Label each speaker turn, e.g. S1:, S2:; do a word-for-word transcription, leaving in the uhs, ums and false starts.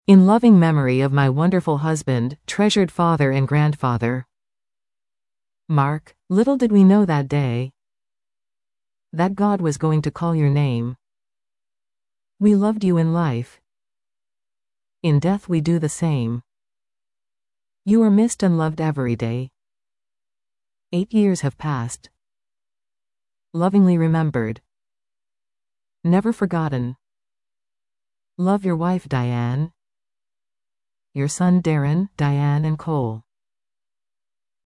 S1: In loving memory of my wonderful husband, treasured father and grandfather. Mark, little did we know that day that God was going to call your name. We loved you in life. In death we do the same. You are missed and loved every day. Eight years have passed. Lovingly remembered. Never forgotten. Love your wife Diane. Your son Darren, Diane and Cole.